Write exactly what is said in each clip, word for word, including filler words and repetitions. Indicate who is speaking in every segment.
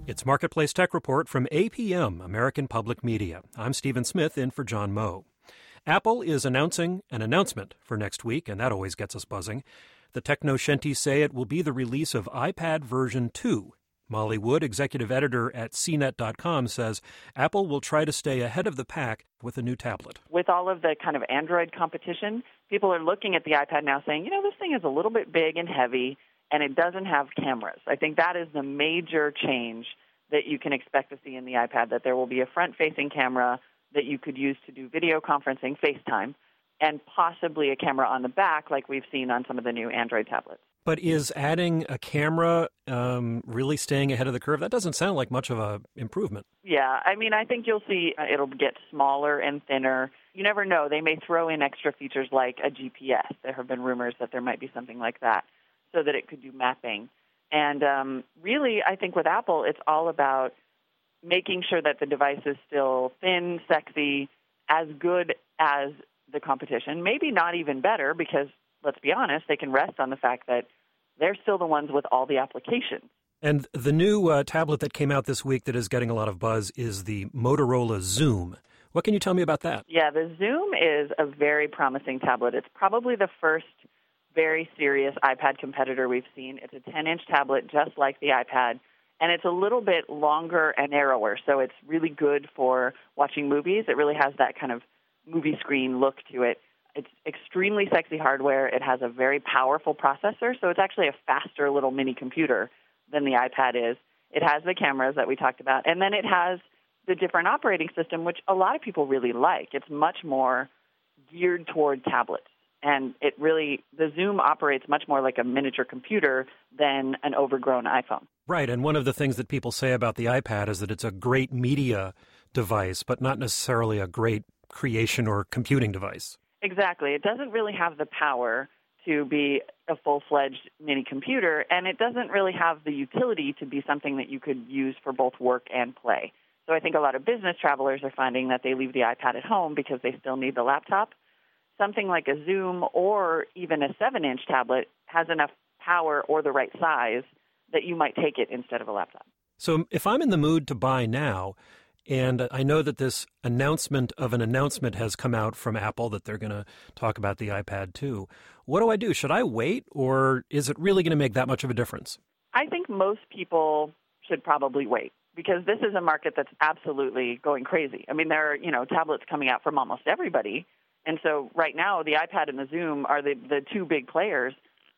Speaker 1: It's Marketplace Tech Report from A P M, American Public Media. I'm Stephen Smith in for John Moe. Apple is announcing an announcement for next week, and that always gets us buzzing. The techno-shenties say it will be the release of iPad version two. Molly Wood, executive editor at C net dot com, says Apple will try to stay ahead of the pack with a new tablet.
Speaker 2: With all of the kind of Android competition, people are looking at the iPad now saying, you know, this thing is a little bit big and heavy, and it doesn't have cameras. I think that is the major change that you can expect to see in the iPad, that there will be a front-facing camera that you could use to do video conferencing, FaceTime, and possibly a camera on the back like we've seen on some of the new Android tablets.
Speaker 1: But is adding a camera um, really staying ahead of the curve? That doesn't sound like much of a improvement.
Speaker 2: Yeah, I mean, I think you'll see uh, it'll get smaller and thinner. You never know. They may throw in extra features like a G P S. There have been rumors that there might be something like that so that it could do mapping. And um, really, I think with Apple, it's all about making sure that the device is still thin, sexy, as good as the competition. Maybe not even better because, let's be honest, they can rest on the fact that they're still the ones with all the applications.
Speaker 1: And the new uh, tablet that came out this week that is getting a lot of buzz is the Motorola Xoom. What can you tell me about that?
Speaker 2: Yeah, the Xoom is a very promising tablet. It's probably the first very serious iPad competitor we've seen. It's a ten-inch tablet just like the iPad, and it's a little bit longer and narrower, so it's really good for watching movies. It really has that kind of movie screen look to it. It's extremely sexy hardware. It has a very powerful processor, so it's actually a faster little mini computer than the iPad is. It has the cameras that we talked about, and then it has the different operating system, which a lot of people really like. It's much more geared toward tablets, and it really, the Xoom operates much more like a miniature computer than an overgrown iPhone.
Speaker 1: Right, and one of the things that people say about the iPad is that it's a great media device, but not necessarily a great creation or computing device.
Speaker 2: Exactly. It doesn't really have the power to be a full-fledged mini computer, and it doesn't really have the utility to be something that you could use for both work and play. So I think a lot of business travelers are finding that they leave the iPad at home because they still need the laptop. Something like a Xoom or even a seven-inch tablet has enough power or the right size that you might take it instead of a laptop.
Speaker 1: So if I'm in the mood to buy now, and I know that this announcement of an announcement has come out from Apple that they're going to talk about the iPad too, what do I do? Should I wait, or is it really going to make that much of a difference?
Speaker 2: I think most people should probably wait because this is a market that's absolutely going crazy. I mean, there are, you know, tablets coming out from almost everybody. And so right now, the iPad and the Xoom are the, the two big players.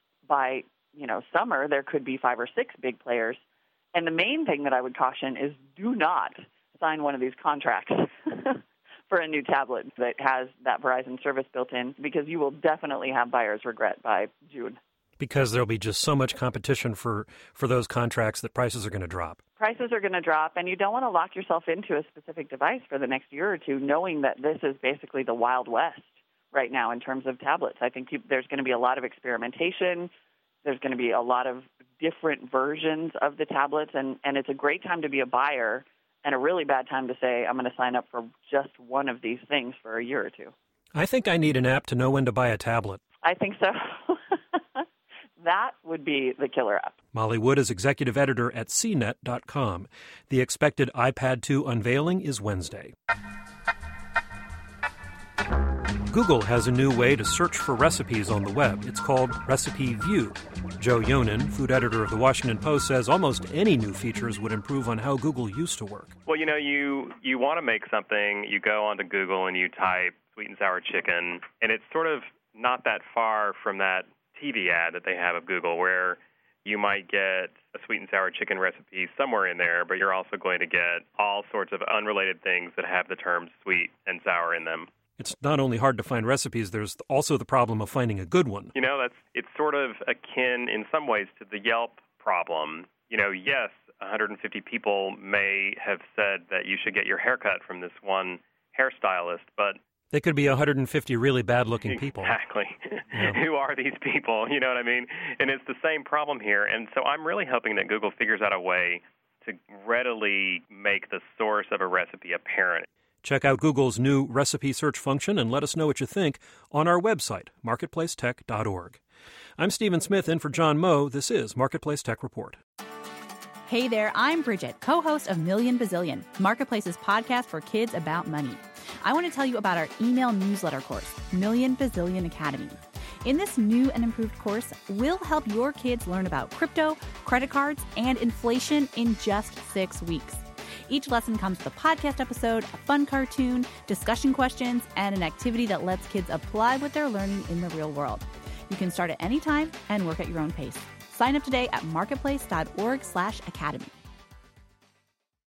Speaker 2: By, you know, summer, there could be five or six big players. And the main thing that I would caution is do not sign one of these contracts for a new tablet that has that Verizon service built in, because you will definitely have buyer's regret by June.
Speaker 1: Because there'll be just so much competition for, for those contracts that prices are going to drop.
Speaker 2: Prices are going to drop, and you don't want to lock yourself into a specific device for the next year or two, knowing that this is basically the Wild West right now in terms of tablets. I think you, there's going to be a lot of experimentation. There's going to be a lot of different versions of the tablets, and, and it's a great time to be a buyer and a really bad time to say, I'm going to sign up for just one of these things for a year or two.
Speaker 1: I think I need an app to know when to buy a tablet.
Speaker 2: I think so. That would be the killer app.
Speaker 1: Molly Wood is executive editor at C net dot com. The expected iPad two unveiling is Wednesday. Google has a new way to search for recipes on the web. It's called Recipe View. Joe Yonan, food editor of The Washington Post, says almost any new features would improve on how Google used to work.
Speaker 3: Well, you know, you, you want to make something, you go onto Google and you type sweet and sour chicken, and it's sort of not that far from that T V ad that they have of Google where you might get a sweet and sour chicken recipe somewhere in there, but you're also going to get all sorts of unrelated things that have the terms sweet and sour in them.
Speaker 1: It's not only hard to find recipes, there's also the problem of finding a good one.
Speaker 3: You know, that's it's sort of akin in some ways to the Yelp problem. You know, yes, one hundred fifty people may have said that you should get your hair cut from this one hairstylist, but
Speaker 1: they could be one hundred fifty really bad-looking people.
Speaker 3: Exactly.
Speaker 1: Yeah.
Speaker 3: Who are these people? You know what I mean? And it's the same problem here. And so I'm really hoping that Google figures out a way to readily make the source of a recipe apparent.
Speaker 1: Check out Google's new recipe search function and let us know what you think on our website, marketplace tech dot org. I'm Stephen Smith in for John Moe. This is Marketplace Tech Report.
Speaker 4: Hey there, I'm Bridget, co-host of Million Bazillion, Marketplace's podcast for kids about money. I want to tell you about our email newsletter course, Million Bazillion Academy. In this new and improved course, we'll help your kids learn about crypto, credit cards, and inflation in just six weeks. Each lesson comes with a podcast episode, a fun cartoon, discussion questions, and an activity that lets kids apply what they're learning in the real world. You can start at any time and work at your own pace. Sign up today at marketplace.org slash academy.